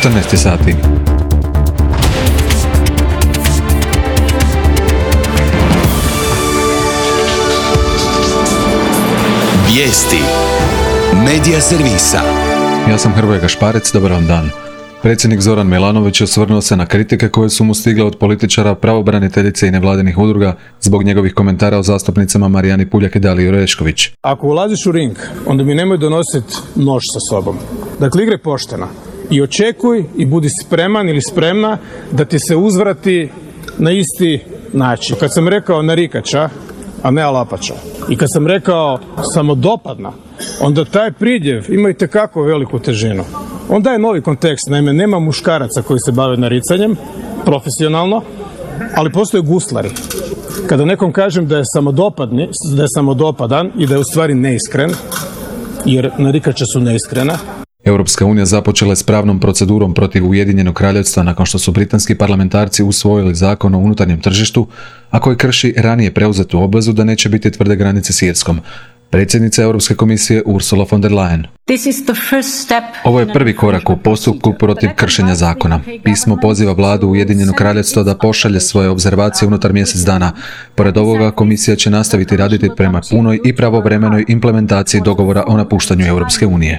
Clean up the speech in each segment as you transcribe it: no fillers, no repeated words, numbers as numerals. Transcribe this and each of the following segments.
14 sati. Vijesti Medija servisa. Ja sam Hrvoje Gašparec, dobar vam dan. Predsjednik Zoran Milanović osvrnuo se na kritike koje su mu stigle od političara, pravobraniteljice i nevladinih udruga zbog njegovih komentara o zastupnicama Marijani Puljak i Daliji Orešković. Ako ulaziš u ring, onda mi nemoj donositi nož sa sobom. Dakle, igraj pošteno i očekuj i budi spreman ili spremna da ti se uzvrati na isti način. Kad sam rekao narikača, a ne alapača, i kad sam rekao samodopadna, onda taj pridjev ima itekako veliku težinu. On daje novi kontekst, naime nema muškaraca koji se bave naricanjem profesionalno, ali postoje guslari. Kada nekom kažem da je samodopadan i da je u stvari neiskren, jer narikača su neiskrena. Europska unija započela je s pravnom procedurom protiv Ujedinjenog kraljevstva nakon što su britanski parlamentarci usvojili zakon o unutarnjem tržištu, a koji krši ranije preuzetu obvezu da neće biti tvrde granice s Irskom. Predsjednica Europske komisije Ursula von der Leyen. Ovo je prvi korak u postupku protiv kršenja zakona. Pismo poziva vladu Ujedinjenog kraljevstva da pošalje svoje obzervacije unutar mjesec dana. Pored ovoga, komisija će nastaviti raditi prema punoj i pravovremenoj implementaciji dogovora o napuštanju Europske unije.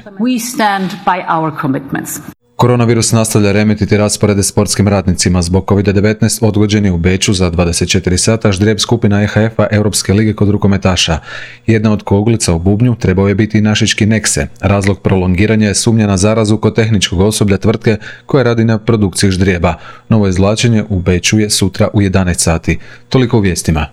Koronavirus nastavlja remetiti rasporede sportskim radnicima. Zbog COVID-19 odgođen je u Beču za 24 sata ždrijeb skupina EHF-a Europske lige kod rukometaša. Jedna od kuglica u bubnju trebao je biti i našički Nexe. Razlog prolongiranja je sumnja na zarazu kod tehničkog osoblja tvrtke koja radi na produkciji ždrijeba. Novo izvlačenje u Beču je sutra u 11 sati. Toliko u vijestima.